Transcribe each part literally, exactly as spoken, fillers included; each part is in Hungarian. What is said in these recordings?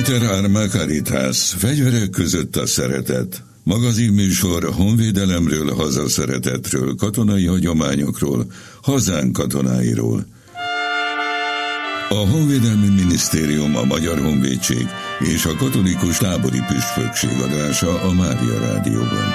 Inter Arma Caritas, fegyverek között a szeretet. Magazinműsor honvédelemről, hazaszeretetről, katonai hagyományokról, hazánk katonáiról. A Honvédelmi Minisztérium, a Magyar Honvédség és a Katolikus Tábori Püspökség adása a Mária Rádióban.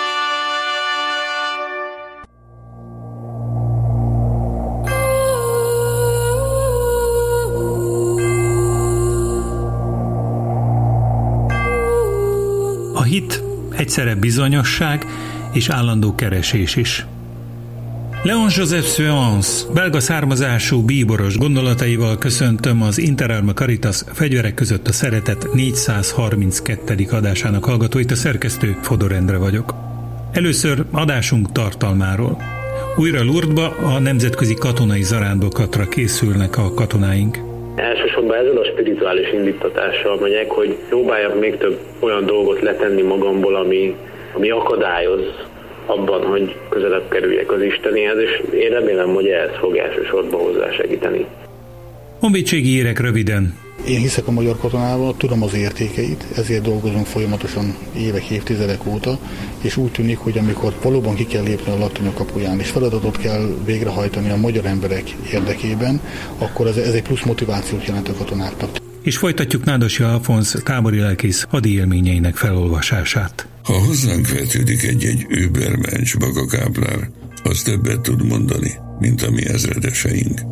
A hit egyszerre bizonyosság és állandó keresés is. Léon Joseph Suance, belga származású bíboros gondolataival köszöntöm az Inter Arma Caritas fegyverek között a szeretet négyszázharminckettedik adásának hallgatóit, a szerkesztő Fodor Endre vagyok. Először adásunk tartalmáról. Újra Lourdesba a nemzetközi katonai zarándokatra készülnek a katonáink. Elsősorban ezzel a spirituális indítatással megyek, hogy próbáljak még több olyan dolgot letenni magamból, ami, ami akadályoz abban, hogy közelebb kerüljek az Istenéhez, és én remélem, hogy ez fog elsősorban hozzásegíteni. Honvédségi hírek röviden. Én hiszek a magyar katonával, tudom az értékeit, ezért dolgozom folyamatosan évek, évtizedek óta, és úgy tűnik, hogy amikor valóban ki kell lépni a laktanya kapuján, és feladatot kell végrehajtani a magyar emberek érdekében, akkor ez, ez egy plusz motivációt jelent a katonáknak. És folytatjuk Nádosi Alfonsz tábori lelkész hadi élményeinek felolvasását. Ha hozzánk vetődik egy-egy übermensch bagakáplár, az többet tud mondani, mint a mi ezredeseink.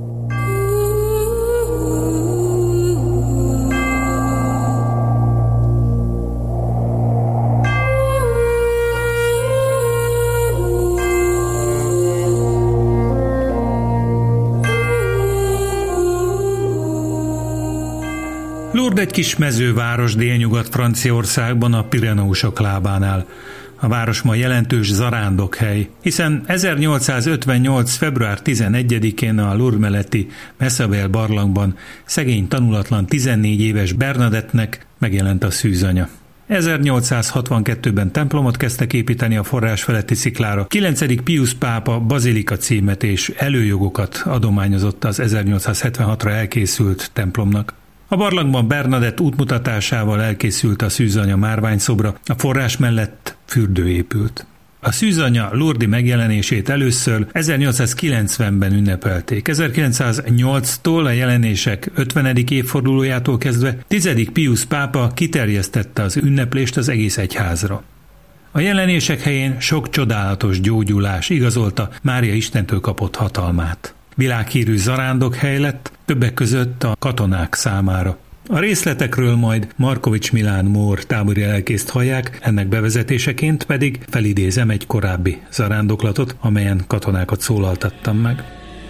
Lourdes egy kis mezőváros délnyugat Franciaországban, a Pireneusok lábánál. A város ma jelentős zarándokhely, hiszen ezernyolcszázötvennyolc. február tizenegyedikén a Lourdes melletti Messabel barlangban szegény tanulatlan tizennégy éves Bernadettnek megjelent a szűzanya. ezernyolcszázhatvankettőben templomot kezdtek építeni a forrás feletti sziklára. kilencedik Pius pápa bazilika címet és előjogokat adományozott az ezernyolcszázhetvenhatra elkészült templomnak. A barlangban Bernadett útmutatásával elkészült a szűzanya márványszobra, a forrás mellett fürdő épült. A szűzanya lourdesi megjelenését először ezernyolcszázkilencvenben ünnepelték. ezerkilencszáznyolctól a jelenések ötvenedik évfordulójától kezdve tizedik Pius pápa kiterjesztette az ünneplést az egész egyházra. A jelenések helyén sok csodálatos gyógyulás igazolta Mária Istentől kapott hatalmát. Világhírű zarándokhely lett, többek között a katonák számára. A részletekről majd Markovics Milán Mór tábori lelkészt hallják, ennek bevezetéseként pedig felidézem egy korábbi zarándoklatot, amelyen katonákat szólaltattam meg.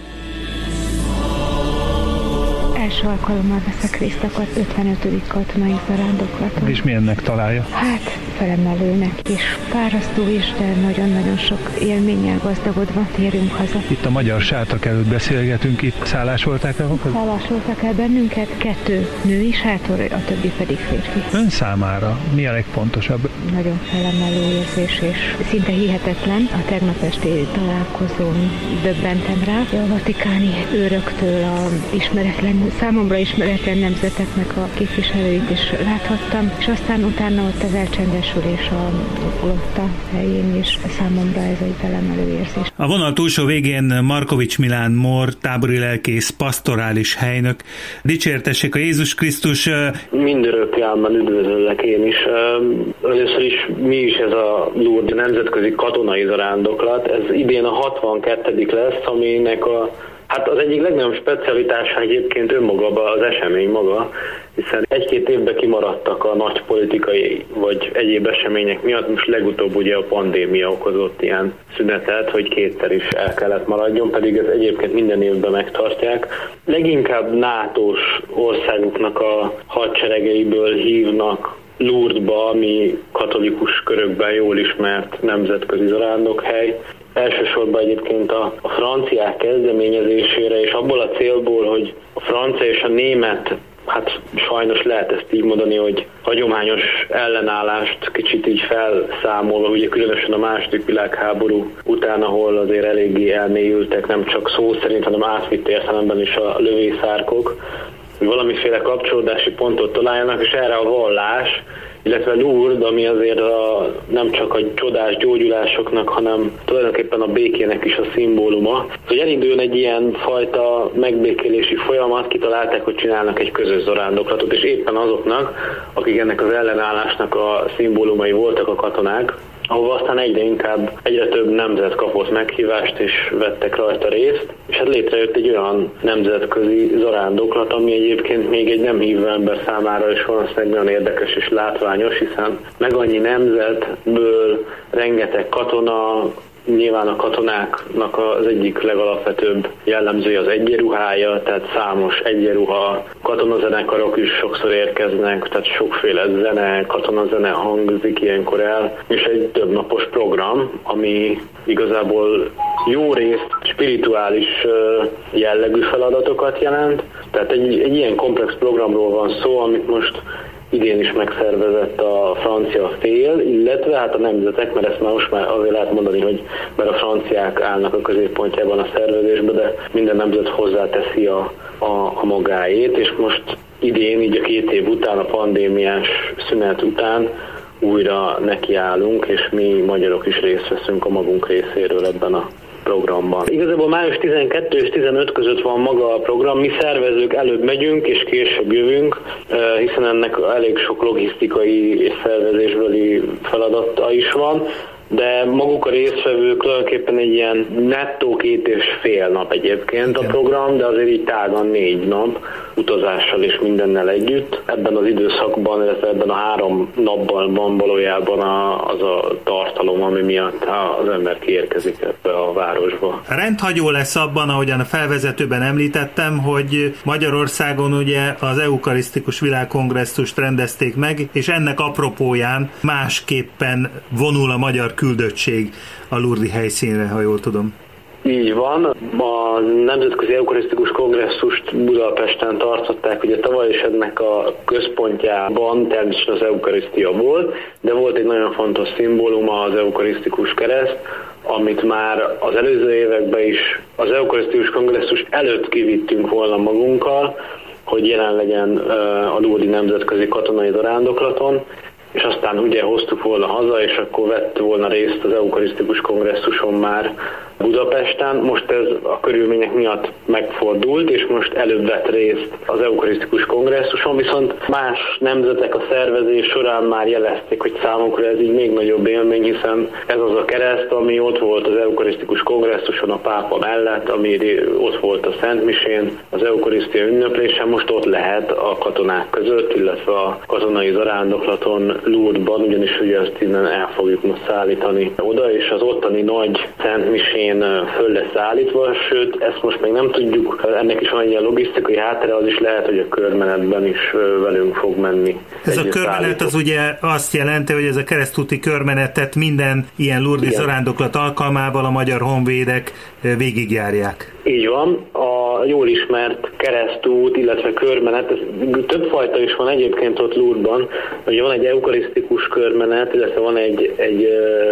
Első alkalommal veszek részt a ötvenötödik katonai zarándoklaton. És milyennek találja? Hát, felemelőnek is. Fárasztó is, de nagyon-nagyon sok élménnyel gazdagodva térünk haza. Itt a magyar sátrak előtt beszélgetünk, itt szállásolták el magukat? Szállásoltak el bennünket, kettő női sátor, a többi pedig férfi. Ön számára mi a legfontosabb? Nagyon felemelő érzés, és szinte hihetetlen. A tegnap esti találkozón döbbentem rá. A vatikáni őröktől a ismeretlen, számomra ismeretlen nemzeteknek a képviselőit is láthattam, és aztán utána ott az elcsendesülés a flotta helyén is. Számomra ez egy felemelő érzés. A vonal túlsó végén Markovics Milán Mór, tábori lelkész, pastorális helynök. Dicsértessék a Jézus Krisztus! Mindörökké álmán üdvözöllek én is. Először is mi is ez a Lourdes nemzetközi katonai zarándoklat. Ez idén a hatvankettedik lesz, aminek a Hát az egyik legnagyobb specialitása egyébként önmaga az esemény maga, hiszen egy-két évben kimaradtak a nagy politikai vagy egyéb események miatt, most legutóbb ugye a pandémia okozott ilyen szünetet, hogy kétszer is el kellett maradjon, pedig ez egyébként minden évben megtartják. Leginkább nátós országoknak a hadseregeiből hívnak Lourdesba, ami katolikus körökben jól ismert nemzetközi zarándokhely. Elsősorban egyébként a, a franciák kezdeményezésére, és abból a célból, hogy a francia és a német, hát sajnos lehet ezt így mondani, hogy hagyományos ellenállást kicsit így felszámolva, ugye különösen a második világháború után, ahol azért eléggé elmélyültek, nem csak szó szerint, hanem átvitt értelemben is a lövészárkok. hogy valamiféle kapcsolódási pontot találjanak, és erre a vallás, illetve Lourdes, ami azért a, nem csak a csodás gyógyulásoknak, hanem tulajdonképpen a békének is a szimbóluma. Hogy elinduljon egy ilyen fajta megbékélési folyamat, kitalálták, hogy csinálnak egy közös zarándoklatot, és éppen azoknak, akik ennek az ellenállásnak a szimbólumai voltak a katonák, ahol aztán egyre inkább, egyre több nemzet kapott meghívást, és vettek rajta részt, és hát létrejött egy olyan nemzetközi zarándoklat, ami egyébként még egy nem hívő ember számára is valószínűleg nagyon érdekes és látványos, hiszen meg annyi nemzetből rengeteg katona, nyilván a katonáknak az egyik legalapvetőbb jellemzője az egyenruhája, tehát számos egyenruha, katonazenekarok is sokszor érkeznek, tehát sokféle zene, katonazene hangzik ilyenkor el, és egy többnapos program, ami igazából jó részt spirituális jellegű feladatokat jelent, tehát egy, egy ilyen komplex programról van szó, amit most idén is megszervezett a francia fél, illetve hát a nemzetek, mert ezt már most már azért lehet mondani, hogy mert a franciák állnak a középpontjában a szervezésbe, de minden nemzet hozzáteszi a, a, a magáét, és most idén, így a két év után, a pandémiás szünet után újra nekiállunk, és mi magyarok is részt veszünk a magunk részéről ebben a programban. Igazából május tizenkettő és tizenöt között van maga a program, mi szervezők előbb megyünk és később jövünk, hiszen ennek elég sok logisztikai és szervezésbeli feladata is van, de maguk a résztvevők tulajdonképpen egy ilyen nettó két és fél nap egyébként a program, de azért így tágan négy nap utazással és mindennel együtt. Ebben az időszakban, illetve ebben a három napban van valójában a, az a tartalom, ami miatt az ember kiérkezik ebbe a városba. Rendhagyó lesz abban, ahogyan a felvezetőben említettem, hogy Magyarországon ugye az eukarisztikus világkongresszust rendezték meg, és ennek apropóján másképpen vonul a magyar küldöttség a Lourdes helyszínre, ha jól tudom. Így van. A Nemzetközi Eukarisztikus Kongresszust Budapesten tartották, ugye tavaly is ennek a központjában természetesen az eukarisztia volt, de volt egy nagyon fontos szimbóluma, az eukarisztikus kereszt, amit már az előző években is az Eukarisztikus Kongresszus előtt kivittünk volna magunkkal, hogy jelen legyen a Lourdes Nemzetközi Katonai Zarándoklaton, és aztán ugye hoztuk volna haza, és akkor vett volna részt az eukarisztikus kongresszuson már Budapesten. Most ez a körülmények miatt megfordult, és most előbb vett részt az eukarisztikus kongresszuson, viszont más nemzetek a szervezés során már jelezték, hogy számukra ez így még nagyobb élmény, hiszen ez az a kereszt, ami ott volt az eukarisztikus kongresszuson a pápa mellett, ami ott volt a Szentmisén, az eukarisztia ünneplésen, most ott lehet a katonák között, illetve a katonai zarándoklaton Lourdesban, ugyanis ugye ezt innen el fogjuk most szállítani oda, és az ottani nagy Szentmisén föl lesz állítva, sőt, ezt most még nem tudjuk, ennek is van egy ilyen logisztikai háttere, az is lehet, hogy a körmenetben is velünk fog menni. Ez a körmenet az ugye azt jelenti, hogy ez a keresztúti körmenetet minden ilyen Lourdes zarándoklat alkalmával a magyar honvédek végigjárják. Így van, a jól ismert keresztút, illetve körmenet, ez többfajta is van egyébként ott Lourdesban, ugye van egy eukarisztikus körmenet, illetve van egy, egy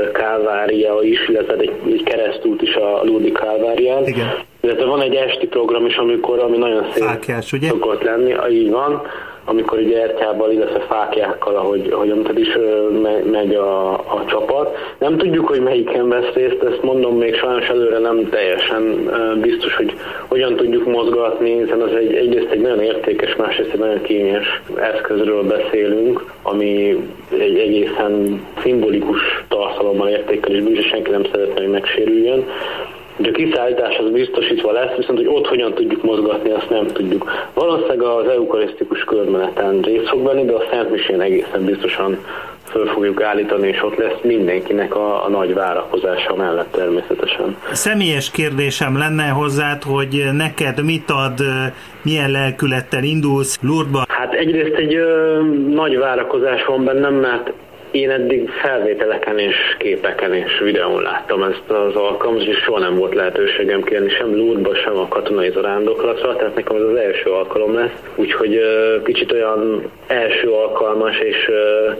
kálvária is, illetve egy, egy keresztút is a Lourdes kálvárián. Igen. Illetve van egy esti program is, amikor, ami nagyon szép Fákjás, ugye? szokott lenni, így van, amikor ugye ertyával, illetve fákjákkal, ahogy, ahogy amit is megy a, a csapat. Nem tudjuk, hogy melyiken vesz részt, ezt mondom, még sajnos előre nem teljesen biztos, hogy hogyan tudjuk mozgatni, hiszen az egy, egyrészt egy nagyon értékes, másrészt egy nagyon kényes eszközről beszélünk, ami egy egészen szimbolikus tartalommal értékelés, és senki nem szeretne, hogy megsérüljön. De a kiszállítás az biztosítva lesz, viszont hogy ott hogyan tudjuk mozgatni, azt nem tudjuk. Valószínűleg az eukarisztikus körmeneten részt fog venni, de a Szentmisén egészen biztosan föl fogjuk állítani, és ott lesz mindenkinek a, a nagy várakozása mellett természetesen. Személyes kérdésem lenne hozzád, hogy neked mit ad, milyen lelkülettel indulsz Lourdesba? Hát egyrészt egy ö, nagy várakozás van bennem, mert én eddig felvételeken és képeken és videón láttam ezt az alkalmat, és soha nem volt lehetőségem kérni sem Lourdesba, sem a katonai zarándoklatra, tehát nekem ez az első alkalom lesz. Úgyhogy kicsit olyan első alkalmas és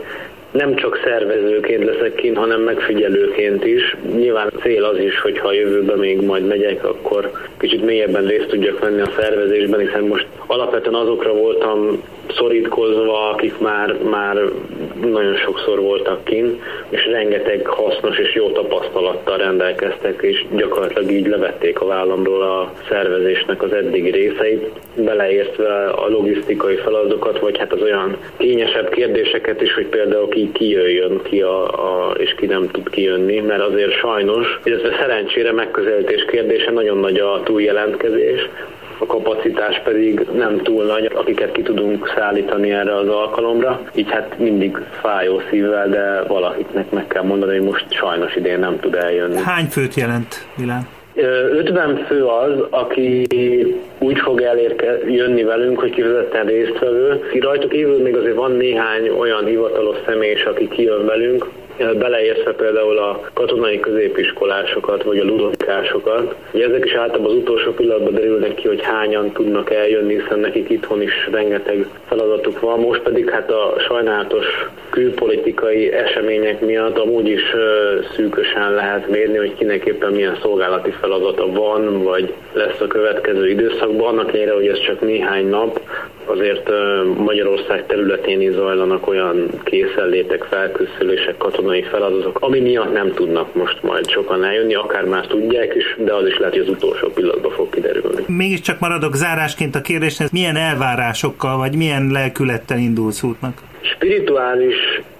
nem csak szervezőként leszek kint, hanem megfigyelőként is. Nyilván cél az is, hogy ha a jövőben még majd megyek, akkor kicsit mélyebben részt tudjak venni a szervezésben, hiszen most alapvetően azokra voltam szorítkozva, akik már, már nagyon sokszor voltak kint, és rengeteg hasznos és jó tapasztalattal rendelkeztek, és gyakorlatilag így levették a vállamról a szervezésnek az eddigi részeit, beleértve a logisztikai feladatokat, vagy hát az olyan kényesebb kérdéseket is, hogy például ki, ki jöjjön ki a, a, és ki nem tud kijönni, mert azért sajnos, illetve szerencsére megközelítés kérdése nagyon nagy a túljelentkezés, a kapacitás pedig nem túl nagy, akiket ki tudunk szállítani erre az alkalomra. Így hát mindig fájó szívvel, de valakiknek meg kell mondani, hogy most sajnos idén nem tud eljönni. Hány főt jelent, Milán? ötven fő az, aki úgy fog elérke, jönni velünk, hogy kifejezetten résztvevő. Rajtuk kívül még azért van néhány olyan hivatalos személyes, aki kijön velünk, beleértve például a katonai középiskolásokat, vagy a ludonikásokat. Ugye ezek is általában az utolsó pillanatban derülnek ki, hogy hányan tudnak eljönni, hiszen nekik itthon is rengeteg feladatuk van. Most pedig hát a sajnálatos külpolitikai események miatt amúgy is szűkösen lehet mérni, hogy kinek éppen milyen szolgálati feladata van, vagy lesz a következő időszakban. Annak ellenére, hogy ez csak néhány nap, azért Magyarország területén is zajlanak olyan készenlétek, felkészülések, katonai feladatok, ami miatt nem tudnak most majd sokan eljönni, akár már tudják is, de az is lehet, hogy az utolsó pillanatban fog kiderülni. Mégiscsak maradok zárásként a kérdéshez, milyen elvárásokkal, vagy milyen lelkülettel indulsz útnak? Spirituális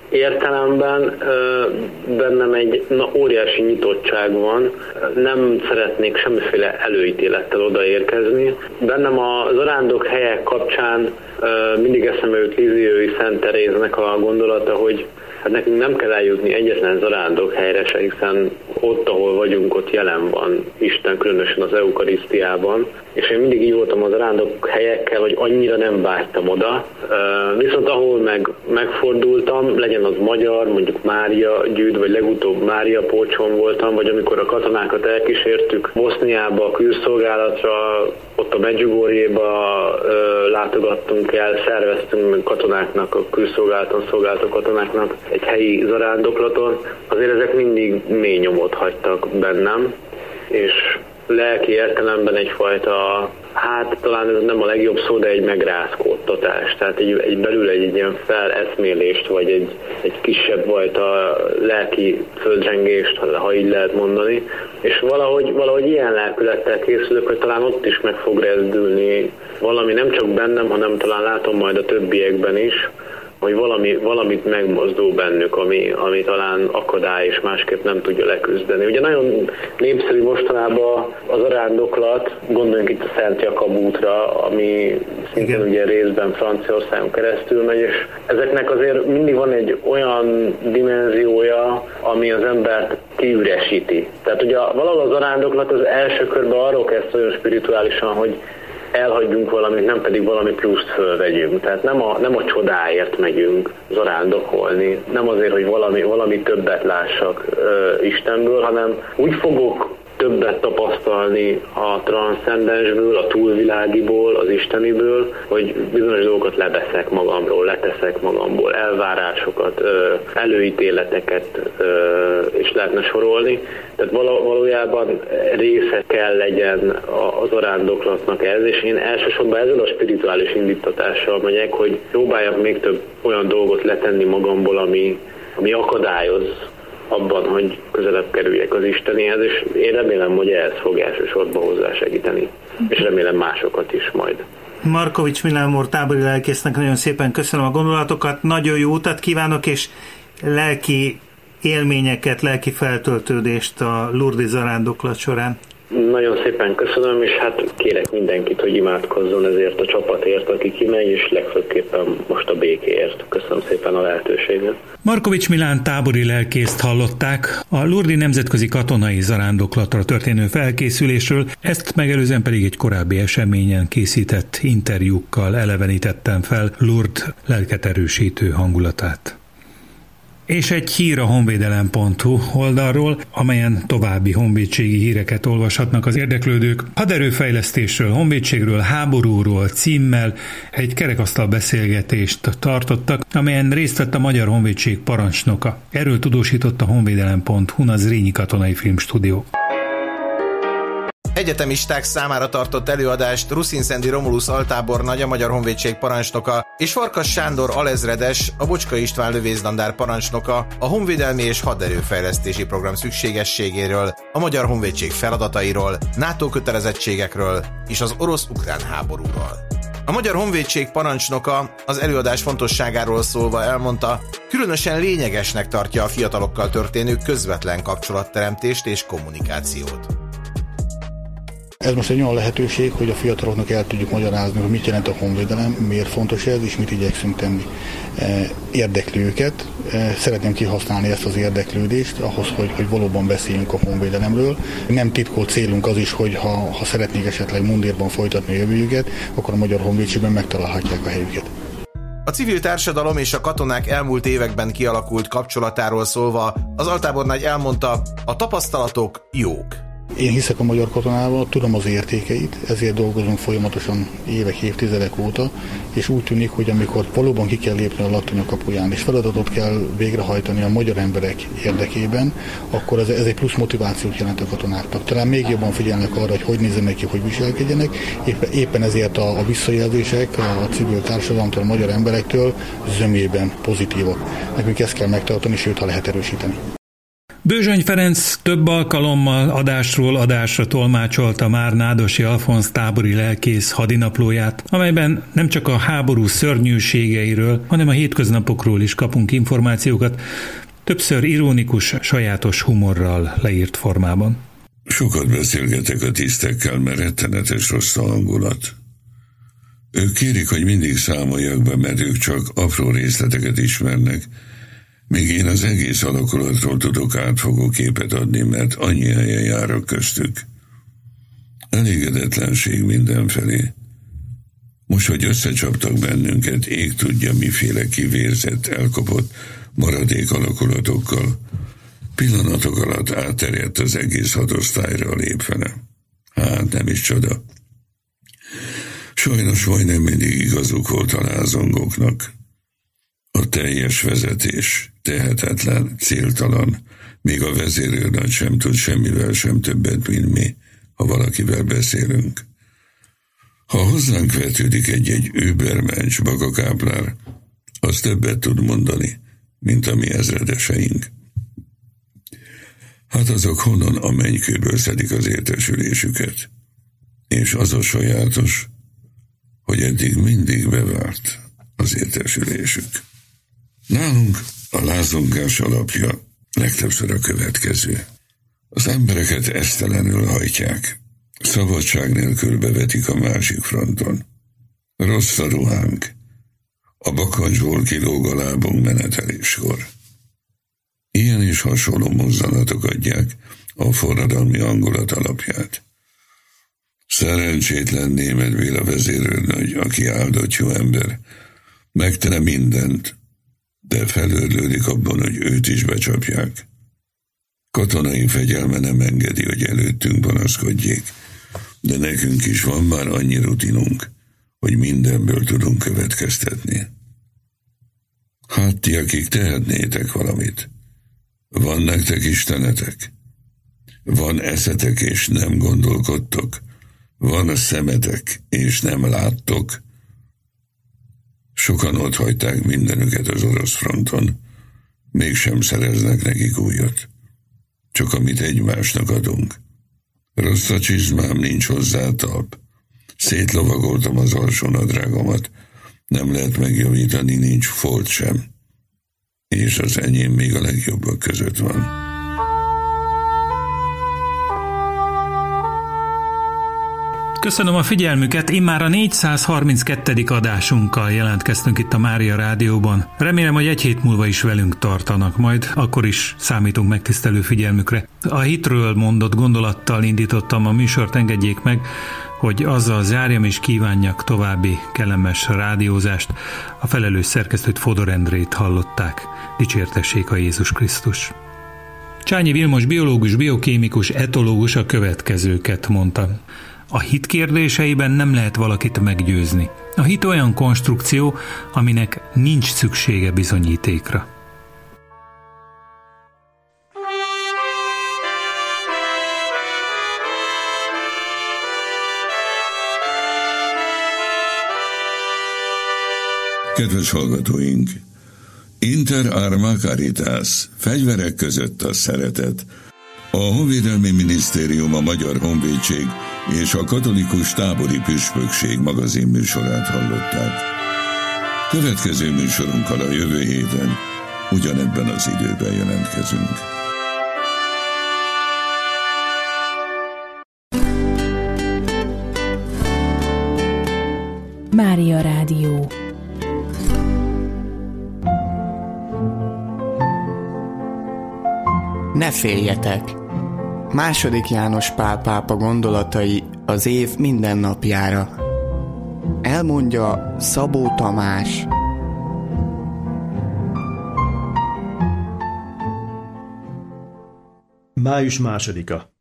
értelemben bennem egy na, óriási nyitottság van, nem szeretnék semmiféle előítélettel odaérkezni. Bennem a zarándok helyek kapcsán mindig eszembe jut Lizziói Szent Teréznek a gondolata, hogy hát nekünk nem kell eljutni egyetlen zarándok helyre se, hiszen ott, ahol vagyunk, ott jelen van Isten, különösen az eukarisztiában. És én mindig így voltam az zarándok helyekkel, hogy annyira nem vágytam oda. Viszont ahol meg megfordultam, legyen az magyar, mondjuk Mária gyűjt, vagy legutóbb Mária Pócson voltam, vagy amikor a katonákat elkísértük Boszniába a külszolgálatra, ott a Medjugorjéba látogattunk el, szerveztünk katonáknak, a külszolgálaton szolgáltató katonáknak egy helyi zarándoklaton. Azért ezek mindig mély nyomot hagytak bennem, és lelki értelemben egyfajta, hát talán ez nem a legjobb szó, de egy megrázkódtatás. Tehát egy, egy belül egy, egy ilyen feleszmélést, vagy egy, egy kisebb fajta lelki földrengést, ha így lehet mondani. És valahogy, valahogy ilyen lelkülettel készülök, hogy talán ott is meg fog rezdülni valami, nem csak bennem, hanem talán látom majd a többiekben is, hogy valami, valamit megmozdul bennük, ami, ami talán akadály és másképp nem tudja leküzdeni. Ugye nagyon népszerű mostanában az arándoklat, gondoljunk itt a Szent Jakab útra, ami szintén ugye részben Franciaországon keresztül megy, és ezeknek azért mindig van egy olyan dimenziója, ami az embert kiüresíti. Tehát ugye valahol az arándoklat az első körben arról kezd olyan spirituálisan, hogy elhagyjunk valamit, nem pedig valami pluszt fölvegyünk. Tehát nem a, nem a csodáért megyünk zarándokolni, nem azért, hogy valami, valami többet lássak ö, Istenből, hanem úgy fogok többet tapasztalni a transzcendensből, a túlvilágiból, az isteniből, hogy bizonyos dolgokat leveszek magamról, leteszek magamból, elvárásokat, előítéleteket is lehetne sorolni. Tehát valójában része kell legyen az arándoklatnak ez, és én elsősorban ezzel a spirituális indítatással megyek, hogy próbáljak még több olyan dolgot letenni magamból, ami, ami akadályoz abban, hogy közelebb kerüljek az Istenéhez, és én remélem, hogy ez fog elsősorban hozzásegíteni, és remélem másokat is majd. Markovics Milán Mór tábori lelkésznek nagyon szépen köszönöm a gondolatokat, nagyon jó utat kívánok, és lelki élményeket, lelki feltöltődést a Lourdes zarándoklat során. Nagyon szépen köszönöm, és hát kérek mindenkit, hogy imádkozzon ezért a csapatért, aki kimegy, és legfőképpen most a békéért. Köszönöm szépen a lehetőséget. Markovics Milán tábori lelkészt hallották a Lourdes nemzetközi katonai zarándoklatra történő felkészülésről, ezt megelőzően pedig egy korábbi eseményen készített interjúkkal elevenítettem fel Lourdes lelket erősítő hangulatát. és egy hír a honvédelem pont hu oldalról, amelyen további honvédségi híreket olvashatnak az érdeklődők. Haderőfejlesztésről, honvédségről, háborúról címmel egy kerekasztal beszélgetést tartottak, amelyen részt vett a Magyar Honvédség parancsnoka. Erről tudósított a honvédelem pont hu-n a Zrínyi Katonai Filmstúdió. Egyetemisták számára tartott előadást Ruszin-Szendi Romulus altábornagy, a Magyar Honvédség parancsnoka, és Farkas Sándor alezredes, a Bocska István lövészlandár parancsnoka a honvédelmi és haderőfejlesztési program szükségességéről, a Magyar Honvédség feladatairól, NATO kötelezettségekről és az orosz-ukrán háborúról. A Magyar Honvédség parancsnoka az előadás fontosságáról szólva elmondta, különösen lényegesnek tartja a fiatalokkal történő közvetlen kapcsolatteremtést és kommunikációt. Ez most egy olyan lehetőség, hogy a fiataloknak el tudjuk magyarázni, hogy mit jelent a honvédelem, miért fontos ez, és mit igyekszünk tenni. Érdekli őket, szeretném kihasználni ezt az érdeklődést ahhoz, hogy, hogy valóban beszéljünk a honvédelemről. Nem titkolt célunk az is, hogy ha, ha szeretnék esetleg mundérban folytatni a jövőjüket, akkor a Magyar Honvédségben megtalálhatják a helyüket. A civil társadalom és a katonák elmúlt években kialakult kapcsolatáról szólva az altábornagy elmondta, a tapasztalatok jók. Én hiszek a magyar katonával, tudom az értékeit, ezért dolgozunk folyamatosan évek, évtizedek óta, és úgy tűnik, hogy amikor valóban ki kell lépni a laktanya kapuján, és feladatot kell végrehajtani a magyar emberek érdekében, akkor ez, ez egy plusz motivációt jelent a katonáknak. Talán még jobban figyelnek arra, hogy hogy nézzenek ki, hogy viselkedjenek, éppen, éppen ezért a, a visszajelzések a civil társadalomtól, a magyar emberektől zömében pozitívak. Nekünk ezt kell megtartani, sőt, ha lehet erősíteni. Bőzsöny Ferenc több alkalommal adásról adásra tolmácsolta már Nádosi Alfonz tábori lelkész hadinaplóját, amelyben nem csak a háború szörnyűségeiről, hanem a hétköznapokról is kapunk információkat, többször ironikus, sajátos humorral leírt formában. Sokat beszélgetek a tisztekkel, mert rettenetes rossz a hangulat. Ők kérik, hogy mindig számoljak be, mert ők csak apró részleteket ismernek, míg én az egész alakulatról tudok átfogó képet adni, mert annyi helyen járok köztük. Elégedetlenség mindenfelé. Most, hogy összecsaptak bennünket, ég tudja miféle kivérzett, elkopott maradék alakulatokkal, pillanatok alatt átterjedt az egész hadosztályra a lépfele. Hát nem is csoda. Sajnos majdnem mindig igazuk volt a lázongóknak. A teljes vezetés tehetetlen, céltalan, még a vezérőrnagy sem tud semmivel sem többet, mint mi, ha valakivel beszélünk. Ha hozzánk vetődik egy-egy übermensch bagakáplár, az többet tud mondani, mint a mi ezredeseink. Hát azok honnan a mennykőből szedik az értesülésüket. És az a sajátos, hogy eddig mindig bevárt az értesülésük. Nálunk a lázongás alapja legtöbbször a következő. Az embereket esztelenül hajtják, szabadság nélkül bevetik a másik fronton. Rossz a ruhánk, a bakancsból kilóg a lábunk meneteléskor. Ilyen és hasonló mozzanatok adják a forradalmi hangulat alapját. Szerencsétlen német Béla vezérőrnagy, aki áldott jó ember, megtene mindent, de felőrlődik abban, hogy őt is becsapják. Katonai fegyelme nem engedi, hogy előttünk panaszkodjék, de nekünk is van már annyi rutinunk, hogy mindenből tudunk következtetni. Hát ti, akik tehetnétek valamit, van nektek istenetek, van eszetek és nem gondolkodtok, van a szemetek és nem láttok. Sokan ott hagyták mindenüket az orosz fronton, mégsem szereznek nekik újat. Csak amit egymásnak adunk. Rossz a csizmám, nincs hozzá talp. Szétlovagoltam az alsónadrágomat, nem lehet megjavítani, nincs folt sem. És az enyém még a legjobbak között van. Köszönöm a figyelmüket, immár a négyszázharminckettedik adásunkkal jelentkeztünk itt a Mária Rádióban. Remélem, hogy egy hét múlva is velünk tartanak, majd akkor is számítunk megtisztelő figyelmükre. A hitről mondott gondolattal indítottam a műsort, engedjék meg, hogy azzal zárjam és kívánjak további kellemes rádiózást. A felelős szerkesztőt, Fodor Endrét hallották. Dicsértessék a Jézus Krisztus. Csányi Vilmos biológus, biokémikus, etológus a következőket mondta. A hit kérdéseiben nem lehet valakit meggyőzni. A hit olyan konstrukció, aminek nincs szüksége bizonyítékra. Kedves hallgatóink! Inter arma caritas, fegyverek között a szeretet. A Honvédelmi Minisztérium, a Magyar Honvédség és a Katolikus Tábori Püspökség magazinműsorát hallották. Következő műsorunkkal a jövő héten ugyanebben az időben jelentkezünk. Mária Rádió. Ne féljetek! Második János Pál pápa gondolatai az év minden napjára. Elmondja Szabó Tamás. Május másodika.